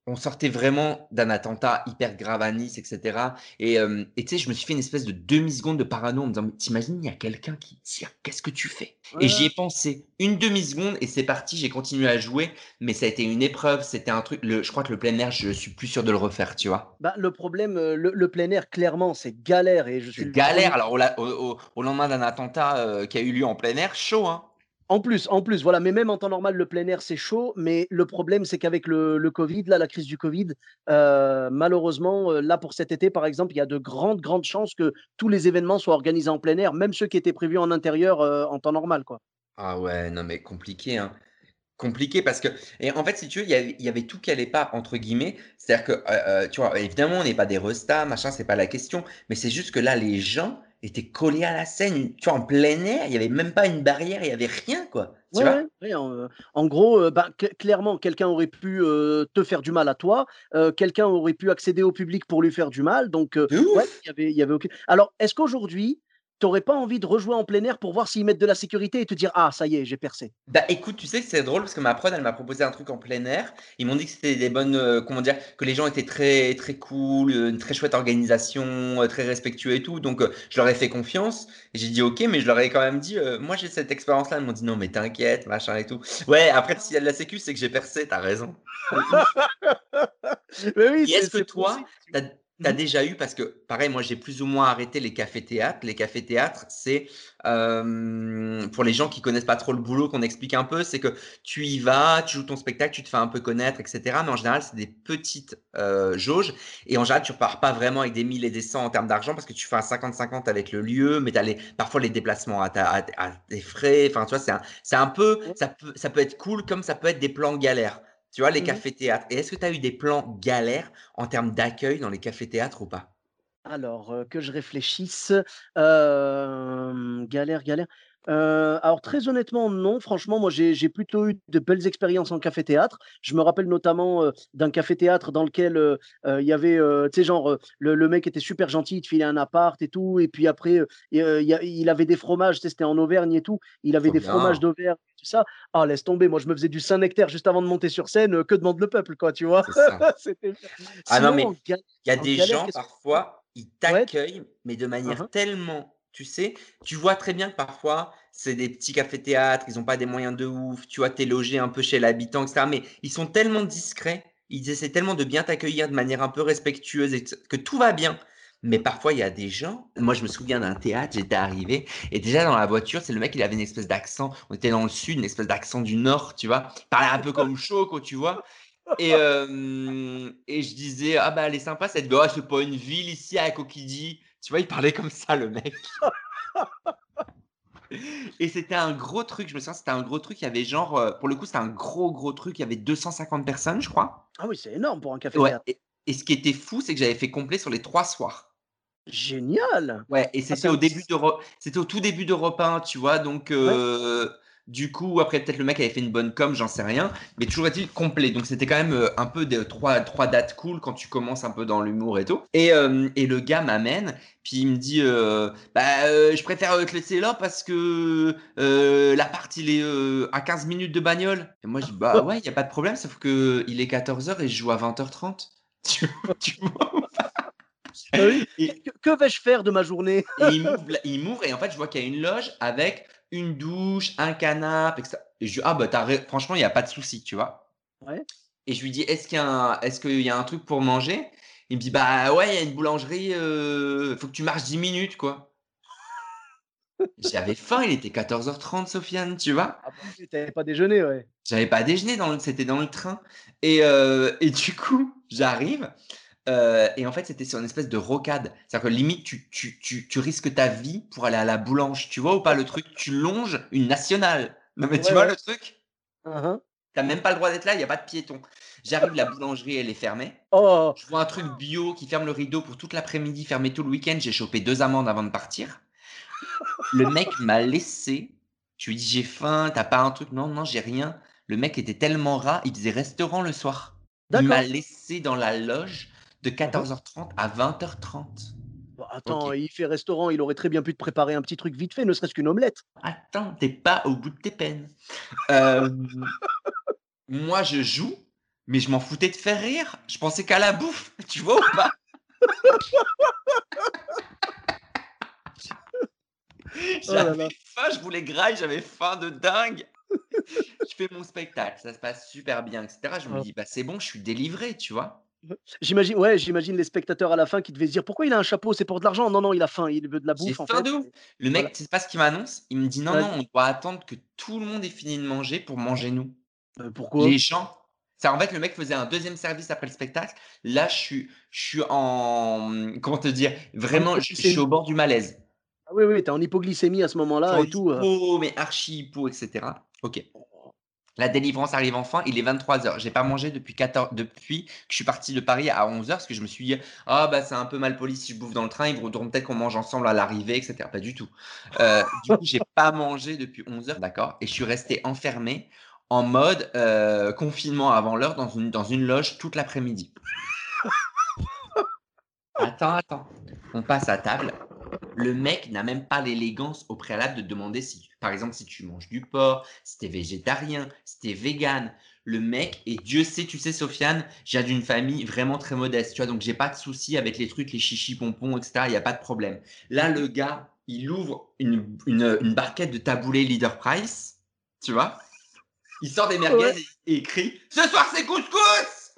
on sortait vraiment d'un attentat hyper grave à Nice, et cetera et tu sais, je me suis fait une espèce de demi-seconde de parano en me disant: «Mais tu il y a quelqu'un qui tire, qu'est-ce que tu fais?» Ouais, et j'y ai ouais. pensé une demi-seconde et c'est parti, j'ai continué à jouer, mais ça a été une épreuve, c'était un truc je crois que le plein air, je suis plus sûr de le refaire, tu vois? Bah, le problème, le plein air, clairement, c'est galère et je suis C'est le galère, premier. alors au lendemain d'un attentat, qui a eu lieu en plein air, chaud, hein? En plus, voilà, mais même en temps normal, le plein air, c'est chaud, mais le problème, c'est qu'avec le covid, là, la crise du covid, malheureusement, là, pour cet été, par exemple, il y a de grandes, grandes chances que tous les événements soient organisés en plein air, même ceux qui étaient prévus en intérieur, en temps normal, quoi. Ah ouais, non mais compliqué, hein. Compliqué parce que et en fait, si tu veux, il y avait «tout qui allait pas» entre guillemets. C'est-à-dire que, tu vois, évidemment, on n'est pas des restas, machin, c'est pas la question, mais c'est juste que là, les gens étaient collés à la scène, tu vois, en plein air, il y avait même pas une barrière, il y avait rien, quoi, tu Ouais, ouais, vois? ouais, en gros, bah, clairement, quelqu'un aurait pu, te faire du mal à toi, quelqu'un aurait pu accéder au public pour lui faire du mal, donc De ouais, ouf! il y avait aucun alors, est-ce qu'aujourd'hui, tu aurais pas envie de rejouer en plein air pour voir s'ils mettent de la sécurité et te dire: «Ah, ça y est, j'ai percé»? Bah, écoute, tu sais que c'est drôle parce que ma prod, elle m'a proposé un truc en plein air. Ils m'ont dit que c'était des bonnes, comment dire? Que les gens étaient très très cool, une très chouette organisation, très respectueux et tout, donc je leur ai fait confiance et j'ai dit: «OK», mais je leur ai quand même dit, «Moi, j'ai cette expérience-là». Ils m'ont dit: «Non, mais t'inquiète, machin et tout». Ouais, après, s'il y a de la sécu, c'est que j'ai percé, tu as raison, de ouf. Mais oui, Et est-ce que c'est toi, possible, tu tu vois? as Mmh. déjà eu parce que pareil, moi j'ai plus ou moins arrêté les cafés-théâtres. Les cafés-théâtres, c'est, pour les gens qui connaissent pas trop le boulot, qu'on explique un peu, c'est que tu y vas, tu joues ton spectacle, tu te fais un peu connaître et cetera, mais en général, c'est des petites, jauges et en général, tu repars pas vraiment avec des 1000 et des 100 en termes d'argent parce que tu fais un 50-50 avec le lieu, mais tu as parfois les déplacements à tes frais, enfin, tu vois? C'est un peu Ouais. ça peut être cool comme ça peut être des plans galères. Tu vois, les Mmh. cafés-théâtres et est-ce que tu as eu des plans galères en termes d'accueil dans les cafés-théâtres ou pas? Alors, que je réfléchisse, galère, galère. Alors très honnêtement, non. Franchement, moi, j'ai plutôt eu de belles expériences en café-théâtre. Je me rappelle notamment, d'un café-théâtre dans lequel, il y avait, tu sais, genre, le mec était super gentil, il te filait un appart et tout et puis après, il avait des fromages, tu sais, c'était en Auvergne et tout. Il avait Trop des fromages bien, d'Auvergne et tout ça. Ah laisse tomber, moi je me faisais du Saint-Nectaire juste avant de monter sur scène, que demande le peuple, quoi, tu vois? c'est ça. C'était Ah non, sinon mais il y a en des galère, gens qu'est-ce que ouais? parfois, ils Ouais? t'accueillent, mais de Hein, hein. manière tellement tu sais, tu vois très bien que parfois, c'est des petits cafés-théâtres, ils ont pas des moyens de ouf, tu vois? Tu es logé un peu chez l'habitant et cetera, mais ils sont tellement discrets, ils essaient tellement de bien t'accueillir de manière un peu respectueuse et que tout va bien. Mais parfois, il y a des gens moi, je me souviens d'un théâtre, j'étais arrivé et déjà dans la voiture, c'est le mec, il avait une espèce d'accent, on était dans le sud, une espèce d'accent du nord, tu vois? Il parlait un peu comme Choco, tu vois? Et je disais: «Ah bah, elle est sympa cette ville». «Ah, c'est pas une ville ici à Cocody». Tu vois? Il parlait comme ça le mec et c'était un gros truc, je me souviens, c'était un gros truc, il y avait genre, pour le coup, c'était un gros, gros truc, il y avait 250 personnes, je crois. Ah oui, c'est énorme pour un Ouais café-théâtre. et ce qui était fou, c'est que j'avais fait complet sur les 3 soirs. Génial! Ouais et Ah c'était c'est au un début c'était au tout début d'Europe 1, tu vois? Donc ouais, du coup, après peut-être le mec avait fait une bonne com, j'en sais rien, mais toujours est-il complet. Donc c'était quand même, un peu de trois dates cool quand tu commences un peu dans l'humour et tout et le gars m'amène, puis il me dit, «Bah, je préfère, te laisser là parce que, l'appart il est, à 15 minutes de bagnole» et moi je dis: «Bah ouais, il y a pas de problème, sauf qu'il est 14 heures et je joue à 20h30». Tu vois? bah oui. Et Que vais-je faire de ma journée? Et il m'ouvre et en fait, je vois qu'il y a une loge avec une douche, un canapé et cetera et je dis: «Ah bah, franchement, il y a pas de souci», tu vois? Ouais. Et je lui dis: «Est-ce qu'il y a un truc pour manger?» Il me dit: «Bah, ouais, il y a une boulangerie, faut que tu marches 10 minutes, quoi». J'avais faim, il était 14h30, Sofiane, tu vois? Ah bah oui, tu avais pas déjeuné, ouais. J'avais pas déjeuné c'était dans le train et du coup, j'arrive, et en fait, c'était sur une espèce de rocade. C'est-à-dire que limite, tu risques ta vie pour aller à la boulange. Tu vois ou pas le truc? Tu longes une nationale. Non, mais tu Ouais, vois ouais. le truc? Hein, hein. Tu as même pas le droit d'être là, il y a pas de piétons. J'arrive, la boulangerie, elle est fermée. Oh! Je vois un truc bio qui ferme le rideau pour toute l'après-midi, fermé tout le week-end. J'ai chopé 2 amendes avant de partir. Le mec m'a laissé. Je lui ai dit: «J'ai faim, tu as pas un truc?» «Non, non, j'ai rien». Le mec était tellement rat, il faisait restaurant le soir. Il m'a D'accord. laissé dans la loge de Hein, hein. 14h30 à 20h30. Bah OK. attends, il fait restaurant, il aurait très bien pu te préparer un petit truc vite fait, ne serait-ce qu'une omelette. Attends, tu es pas au bout de tes peines. Hem, Moi je joue, Mais je m'en foutais de faire rire. Je pensais qu'à la bouffe, tu vois ou pas? Oh là là. J'avais faim, je voulais grailler, j'avais faim de dingue. Je fais mon spectacle, ça se passe super bien, etc. Je me Ah. dis, bah c'est bon, je suis délivré, tu vois. J'imagine les spectateurs à la fin qui devaient se dire: «Pourquoi il a un chapeau? C'est pour de l'argent?» Non, non, il a faim, il veut de la J'ai bouffe en faim fait de ouf. et Le voilà. mec, tu sais pas ce qu'il m'annonce? Il me dit, non, non, Vas-y. on doit attendre que tout le monde ait fini de manger pour manger nous. Pourquoi? Les gens, ça, en fait, le mec faisait un deuxième service après le spectacle. Là, je suis en, comment te dire? En Vraiment, je suis hypoglycémie. au bord du malaise. Ah oui, oui, tu es en hypoglycémie à ce Je suis moment-là en et tout. hypo, mais archi hypo, et cetera. OK. La délivrance arrive enfin, il est 23h. J'ai pas mangé depuis que je suis parti de Paris à 11h parce que je me suis dit: «Ah bah, c'est un peu mal poli si je bouffe dans le train, ils voudront peut-être qu'on mange ensemble à l'arrivée», et cetera. Pas du tout. Du coup, j'ai pas mangé depuis 11h, d'accord, et je suis resté enfermé en mode, confinement avant l'heure dans une loge toute l'après-midi. Attends, on passe à table. Le mec n'a même pas l'élégance au préalable de demander si, par exemple, si tu manges du porc, si tu es végétarien, si tu es vegan. Le mec, et Dieu sait, tu sais, Sofiane, je viens d'une famille vraiment très modeste, tu vois, donc j'ai pas de souci avec les trucs, les chichis pompons, etc. Il n'y a pas de problème. Là, le gars, il ouvre une barquette de taboulé Leader Price, tu vois, il sort des merguez Ouais. et crie: «Ce soir, c'est couscous!»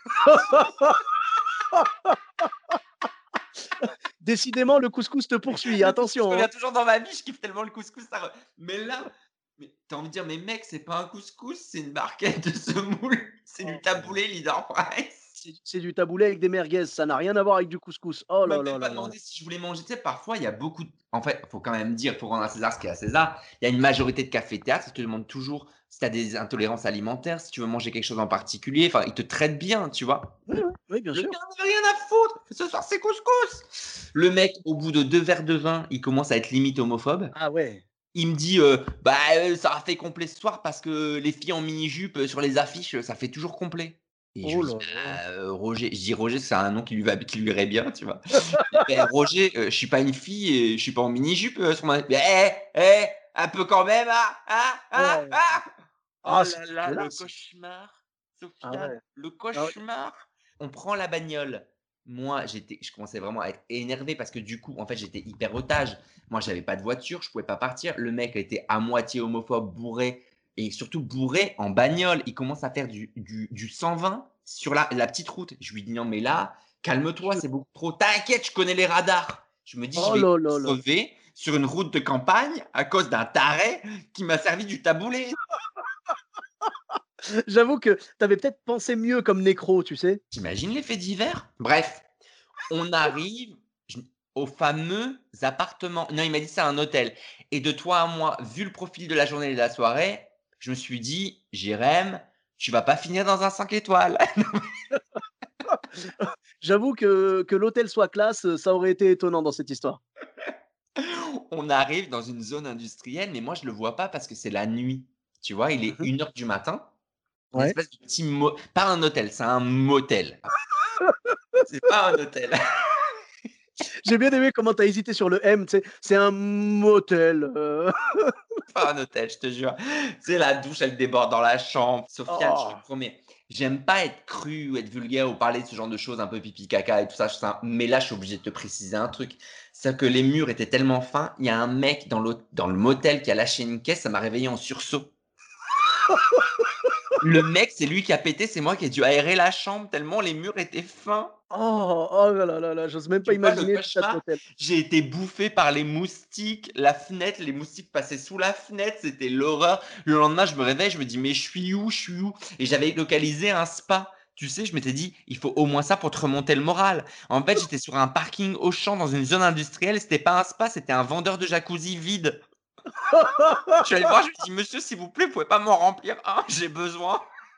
Décidément, le couscous te poursuit, Le couscous attention, revient hein. toujours dans ma vie, je kiffe tellement le couscous, mais là, mais tu as envie de dire: «Mais mec, c'est pas un couscous, c'est une barquette de semoule, c'est du Oh là là. taboulé Leader Price». C'est du taboulé avec des merguez, ça n'a rien à voir avec du couscous. Oh Il m'a là même là pas là là là. demandé si je voulais manger. Tu sais, parfois, il y a beaucoup de, en fait, faut quand même dire, faut rendre à César ce qui est à César. Il y a une majorité de cafés-théâtres, ils te demandent toujours si tu as des intolérances alimentaires, si tu veux manger quelque chose en particulier. Enfin, ils te traitent bien, tu vois? Oui, oui, oui, bien Le sûr. gars en avait rien à foutre. Ce soir, c'est couscous. Le mec, au bout de 2 verres de vin, il commence à être limite homophobe. Ah ouais. Il me dit, «Bah, ça a fait complet ce soir parce que les filles en mini-jupe, sur les affiches, ça fait toujours complet». Et je Oh lui dis: là là. «Bah, Roger», je dis: «Roger, c'est un nom qui lui irait bien», tu vois? «Beh, Roger, je suis pas une fille et je suis pas en mini-jupe, sur ma». «Mais un peu quand même, hein, hein, hein, Oh. hein!» Oh Ah, c'est là là, le dégueulasse. cauchemar, Ah Sofiane, ouais. le Ah ouais. cauchemar. On prend la bagnole. Moi, je commençais vraiment à être énervé parce que du coup, en fait, j'étais hyper otage. Moi, j'avais pas de voiture, je pouvais pas partir. Le mec était à moitié homophobe, bourré et surtout bourré en bagnole. Il commence à faire du 120 sur la petite route. Je lui dis: «Non, mais là, calme-toi, Je c'est beaucoup trop». «T'inquiète, je connais les radars». Je me dis: «Je Oh vais là là là. crever sur une route de campagne à cause d'un taré qui m'a servi du taboulé». J'avoue que tu avais peut-être pensé mieux comme nécro, tu sais? Tu les faits divers? Bref, on arrive je au fameux appartement. Non, il m'a dit: «C'est un hôtel», et de toi à moi, vu le profil de la journée et de la soirée, je me suis dit: «Jérém, tu vas pas finir dans un 5 étoiles». J'avoue que l'hôtel soit classe, ça aurait été étonnant dans cette histoire. On arrive dans une zone industrielle, mais moi je le vois pas parce que c'est la nuit. Tu vois? Il est Mmh. 1h du matin, une Ouais. espèce de petit pas un hôtel, c'est un motel. C'est pas un hôtel. J'ai bien aimé comment tu as hésité sur le M, tu sais? C'est un motel, Pas un hôtel, je te jure. Tu sais, la douche, elle déborde dans la chambre. Sofiane, je te Oh! promets, j'aime pas être cru ou être vulgaire ou parler de ce genre de choses un peu pipi caca et tout ça, mais là, je suis obligé de te préciser un truc. C'est que les murs étaient tellement fins, il y a un mec dans le motel qui a lâché une caisse, ça m'a réveillé en sursaut. Le mec, c'est lui qui a pété, c'est moi qui ai dû aérer la chambre tellement les murs étaient fins. Oh! Oh là là là là, j'ose même pas Tu vois le imaginer l'état de cauchemar? l'hôtel. J'ai été bouffé par les moustiques, la fenêtre, les moustiques passaient sous la fenêtre, c'était l'horreur. Le lendemain, je me réveille, je me dis: «Mais je suis où? Je suis où?» Et j'avais localisé un spa. Tu sais, je m'étais dit: «Il faut au moins ça pour te remonter le moral». En fait, j'étais sur un parking Auchan dans une zone industrielle, c'était pas un spa, c'était un vendeur de jacuzzi vide. Je suis allé le voir, je lui ai dit: «Monsieur, s'il vous plaît, vous pouvez pas m'en remplir un? J'ai besoin».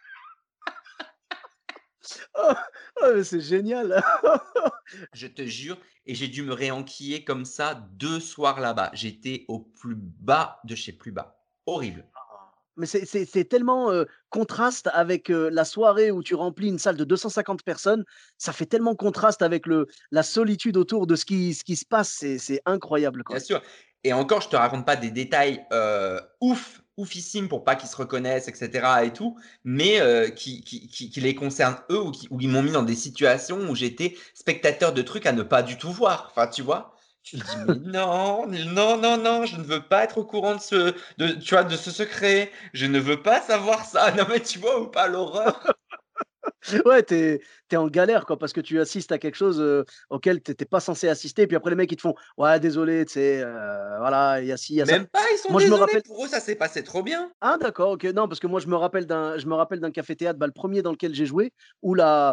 Oh! Oh mais c'est génial! Je te jure, et j'ai dû me réenquiller comme ça 2 soirs là-bas. J'étais au plus bas de chez plus bas. Horrible. Mais c'est tellement, contraste avec, la soirée où tu remplis une salle de 250 personnes. Ça fait tellement contraste avec la solitude autour de ce qui se passe. C'est incroyable, Bien quoi. sûr, et encore, je te raconte pas des détails, ouf, oufissimes pour pas qu'ils se reconnaissent, etc. et tout, mais qui les concernent eux ou ils m'ont mis dans des situations où j'étais spectateur de trucs à ne pas du tout voir. Enfin, tu vois, tu te dis, mais non, non, non, non, je ne veux pas être au courant tu vois, de ce secret. Je ne veux pas savoir ça. Non, mais tu vois ou pas l'horreur? Ouais, t'es es en galère, quoi, parce que tu assistes à quelque chose, auquel tu pas censé assister. Puis après, les mecs, ils te font: «Ouais, désolé, tu sais, voilà, il y a ci, il y a ça». Même pas, ils sont Moi, je me désolés. rappelle. Pour eux, ça s'est passé trop bien. Ah d'accord, OK. Non, parce que moi je me rappelle d'un café-théâtre, bah, le premier dans lequel j'ai joué, où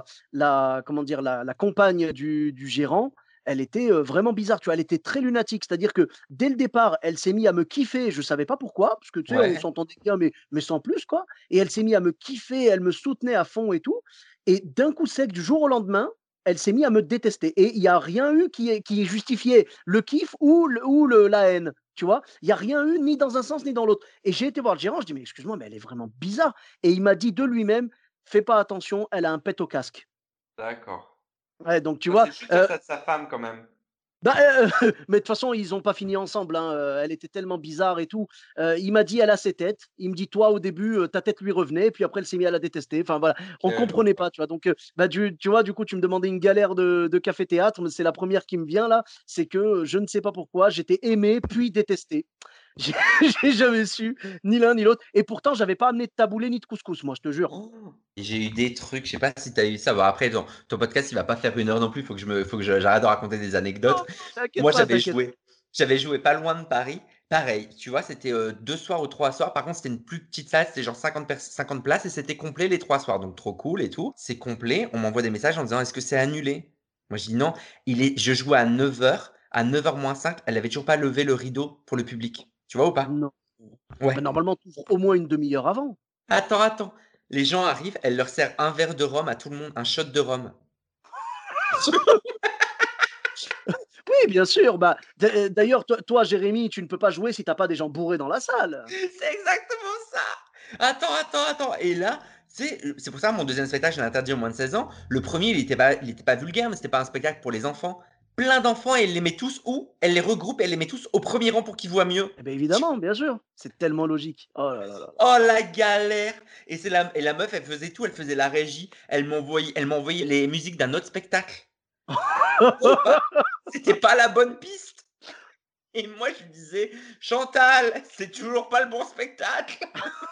la comment dire? La compagne du gérant, elle était, vraiment bizarre, tu vois? Elle était très lunatique. C'est-à-dire que dès le départ, elle s'est mise à me kiffer, je savais pas pourquoi, parce que tu sais, on Ouais. s'entendait bien, mais sans plus, quoi. Et elle s'est mise à me kiffer, elle me soutenait à fond et tout. Et d'un coup sec, du jour au lendemain, elle s'est mise à me détester. Et il y a rien eu qui ait justifié le kiff ou la haine, tu vois? Il y a rien eu ni dans un sens ni dans l'autre. Et j'ai été voir le gérant, je dis: «Mais excuse-moi, mais elle est vraiment bizarre». Et il m'a dit de lui-même: «Fais pas attention, elle a un pet au casque». D'accord. Ouais, donc tu Bah, vois? c'est juste ça de sa femme quand même. Bah, mais de toute façon, ils ont pas fini ensemble, hein, elle était tellement bizarre et tout. Il m'a dit: «Elle a ses têtes». Il me dit: «Toi, au début, ta tête lui revenait, puis après, elle s'est mise à la détester». Enfin voilà, on OK. comprenait pas, tu vois? Donc, bah, tu vois, du coup, tu me demandais une galère de café-théâtre, mais c'est la première qui me vient là. C'est que, je ne sais pas pourquoi, j'étais aimé puis détesté. J'ai j'ai jamais su ni l'un ni l'autre. Et pourtant, j'avais pas amené de taboulé ni de couscous, moi, je te jure. Oh! Et j'ai eu des trucs, je sais pas si tu as eu ça. Bon après ton podcast, il va pas faire 1 heure non plus, faut que j'arrête de raconter des Non, anecdotes. t'inquiète Moi, pas, t'inquiète pas. j'avais joué pas loin de Paris. Pareil, tu vois, c'était, 2 soirs ou 3 soirs. Par contre, c'était une plus petite salle, c'était genre 50 places et c'était complet les 3 soirs, donc trop cool et tout. C'est complet, on m'envoie des messages en disant: «Est-ce que c'est annulé?» Moi, je dis: «Non». Je jouais à 9 heures, à 9 h moins 5, elle avait toujours pas levé le rideau pour le public. Tu vois ou pas? Non. Bah, Ouais. normalement, tu ouvres au moins une demi-heure avant. Attends, attends. Les gens arrivent, elle leur sert un verre de rhum à tout le monde, un shot de rhum. Oui, bien sûr. Bah, d'ailleurs, toi, Jérémy, tu ne peux pas jouer si tu as pas des gens bourrés dans la salle. C'est exactement ça. Attends, attends, attends. Et là, tu sais, c'est pour ça mon deuxième spectacle, je l'ai interdit aux moins de 16 ans. Le premier, il était pas vulgaire, mais c'était pas un spectacle pour les enfants. Plein d'enfants et elle les met tous où? Elle les regroupe et elle les met tous au premier rang pour qu'ils voient mieux. Eh beh, évidemment, bien sûr. C'est tellement logique. Oh là là là là. Oh la galère! Et la meuf, elle faisait tout, elle faisait la régie, elle m'envoyait les musiques d'un autre spectacle. Ou pas? C'était pas la bonne piste. Et moi, je lui disais: «Chantal, c'est toujours pas le bon spectacle».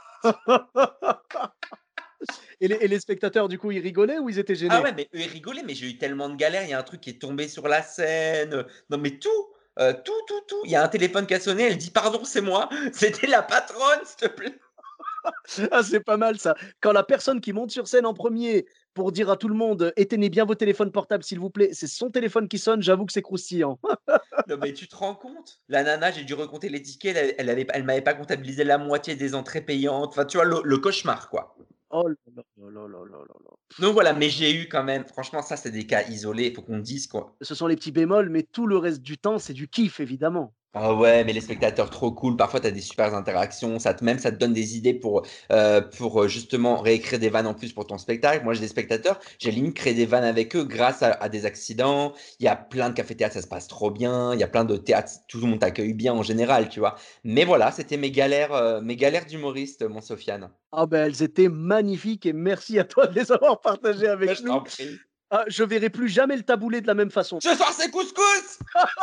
Et les spectateurs, du coup, ils rigolaient ou ils étaient Ah gênés? ouais, mais eux, ils rigolaient, mais j'ai eu tellement de galères. Il y a un truc qui est tombé sur la scène, non mais tout, tout, tout, tout. Il y a un téléphone qui a sonné, elle dit: «Pardon, c'est moi». C'était la patronne, s'il te plaît. Ah, c'est pas mal ça. Quand la personne qui monte sur scène en premier pour dire à tout le monde: «Éteignez bien vos téléphones portables, s'il vous plaît», c'est son téléphone qui sonne, j'avoue que c'est croustillant. Non mais tu te rends compte? La nana, j'ai dû recompter les tickets, elle m'avait pas comptabilisé la moitié des entrées payantes. Enfin, tu vois, le cauchemar, quoi. Oh là là là là là là là là. Donc voilà, mais j'ai eu quand même franchement, ça, c'est des cas isolés, il faut qu'on dise, quoi. Ce sont les petits bémols, mais tout le reste du temps, c'est du kiff, évidemment. Ah ouais, mais les spectateurs trop cool. Parfois, tu as des super interactions. Ça te donne des idées pour justement réécrire des vannes en plus pour ton spectacle. Moi, j'ai des spectateurs, j'ai limite créé des vannes avec eux grâce à des accidents. Il y a plein de cafés-théâtres, ça se passe trop bien. Il y a plein de théâtres, tout le monde t'accueille bien en général, tu vois. Mais voilà, c'était mes galères d'humoriste, mon Sofiane. Ah ben, elles étaient magnifiques et merci à toi de les avoir partagées Mais avec je nous. t'en prie. Ah, je verrai plus jamais le taboulé de la même façon. Ce soir, c'est couscous!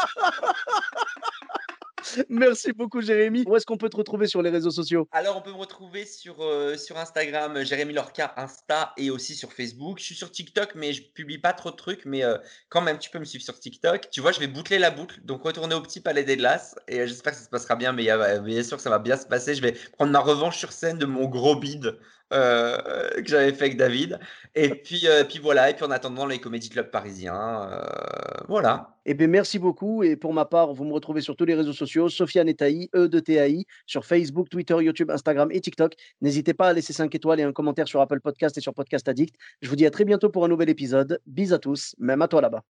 Merci beaucoup, Jérémy. Où est-ce qu'on peut te retrouver sur les réseaux sociaux? Alors, on peut me retrouver sur Instagram, Jérémy Lorca, Insta et aussi sur Facebook. Je suis sur TikTok, mais je publie pas trop de trucs. Mais quand même, tu peux me suivre sur TikTok. Tu vois, je vais boucler la boucle. Donc, retourner au Petit Palais des Glaces. Et j'espère que ça se passera bien. Mais bien sûr que ça va bien se passer. Je vais prendre ma revanche sur scène de mon gros bide que j'avais fait avec David. Et puis voilà. Et puis en attendant, les comédie clubs parisiens. Voilà. Eh bien, merci beaucoup. Et pour ma part, vous me retrouvez sur tous les réseaux sociaux, Sofiane Etaï, E de TAI, sur Facebook, Twitter, YouTube, Instagram et TikTok. N'hésitez pas à laisser 5 étoiles et un commentaire sur Apple Podcast et sur Podcast Addict. Je vous dis à très bientôt pour un nouvel épisode. Bis à tous, même à toi là-bas.